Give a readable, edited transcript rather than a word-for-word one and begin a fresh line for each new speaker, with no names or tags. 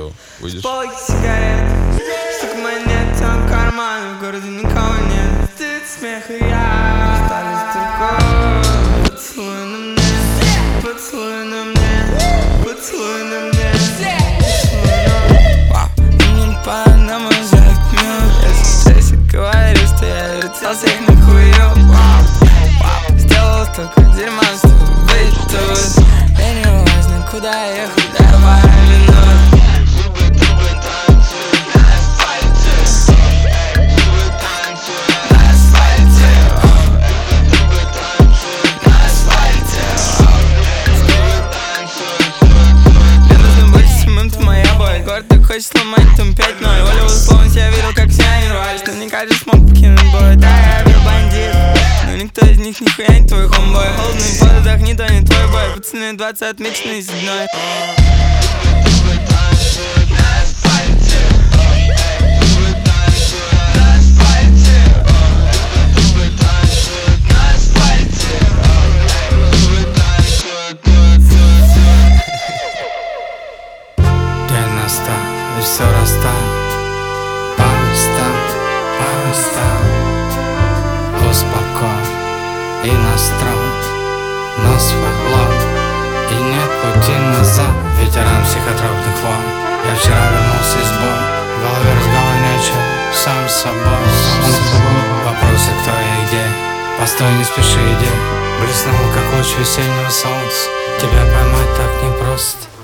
что будешь?
Полки сигарет, штук монет, там карман, в городе никого нет. Стыд, смех и я остались только поцелуй на мне, поцелуй на мне, поцелуй на мне. Мне пора на мой минут. Если ты говоришь, что я вертелся их на хую. Сделал столько дерьма, чтобы быть тут. Мне не важно, куда ехать, дай пару минут. Город так хочет сломать, там 5-0. Оля условно себя видел, как все они рвались. Наверняка же смог покинуть бой. Да, я был бандит, но никто из них нихуя не твой хомбой. Холодный пот, отдохни, то не твой бой. Пацаны 20 отмеченные седьмой.
И все расстал, устал, успокой и настрой на свой лоб. И нет пути назад, ветеран психотропных войн. Я вчера вернулся из боя, в голове разговор нечего, сам с собой. Вопросы, кто и где, постой, не спеши, иди. Блеснул, как луч весеннего солнца, тебя поймать так непросто.